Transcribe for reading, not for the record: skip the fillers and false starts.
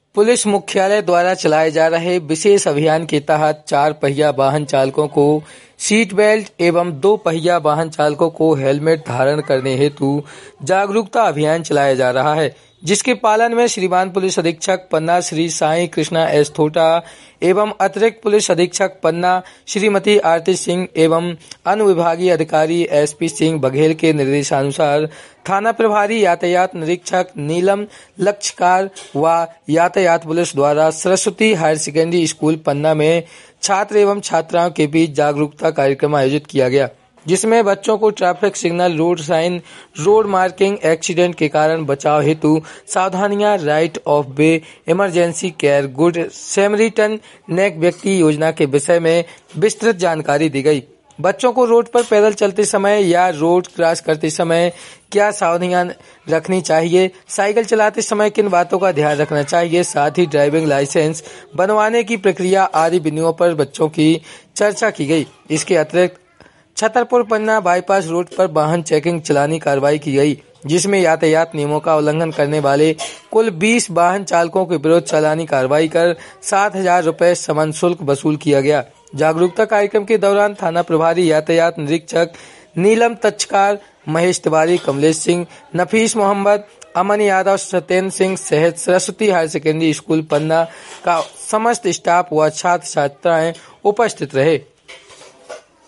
Police मुख्यालय द्वारा चलाए जा रहे विशेष अभियान के तहत 4 पहिया वाहन चालकों को सीट बेल्ट एवं 2 पहिया वाहन चालकों को हेलमेट धारण करने हेतु जागरूकता अभियान चलाया जा रहा है, जिसके पालन में श्रीमान पुलिस अधीक्षक पन्ना श्री साई कृष्णा एस थोटा एवं अतिरिक्त पुलिस अधीक्षक पन्ना श्रीमती आरती सिंह एवं अनुविभागीय अधिकारी एसपी सिंह बघेल के निर्देशानुसार थाना प्रभारी यातायात निरीक्षक नीलम लक्षकार व यातायात पुलिस द्वारा Saraswati higher secondary school Panna में छात्र एवं छात्राओं के बीच जागरूकता कार्यक्रम आयोजित किया गया, जिसमें बच्चों को traffic signal, road sign, road marking, accident के कारण बचाव हेतु सावधानियां, right of way, emergency care, good samaritan नेक व्यक्ति योजना के विषय में विस्तृत जानकारी दी गई। बच्चों को रोड पर पैदल चलते समय या रोड क्रॉस करते समय क्या सावधानियां रखनी चाहिए, साइकिल चलाते समय किन बातों का ध्यान रखना चाहिए, साथ ही ड्राइविंग लाइसेंस बनवाने की प्रक्रिया आदि बिंदुओं पर बच्चों की चर्चा की गई। इसके अतिरिक्त छतरपुर पन्ना बाईपास रोड पर वाहन चेकिंग चलानी कार्रवाई की गई, जिसमें यातायात नियमों का उल्लंघन करने वाले कुल 20 वाहन चालकों के विरुद्ध चालानी कार्रवाई कर 7,000 रुपए समन शुल्क वसूल किया गया। जागरूकता कार्यक्रम के दौरान थाना प्रभारी यातायात निरीक्षक नीलम तच्छकार, महेश तिवारी, कमलेश सिंह, नफीस मोहम्मद, अमन यादव, सत्येंद्र सिंह सहित Saraswati higher secondary school Panna का समस्त स्टाफ व छात्र छात्राएं उपस्थित रहे।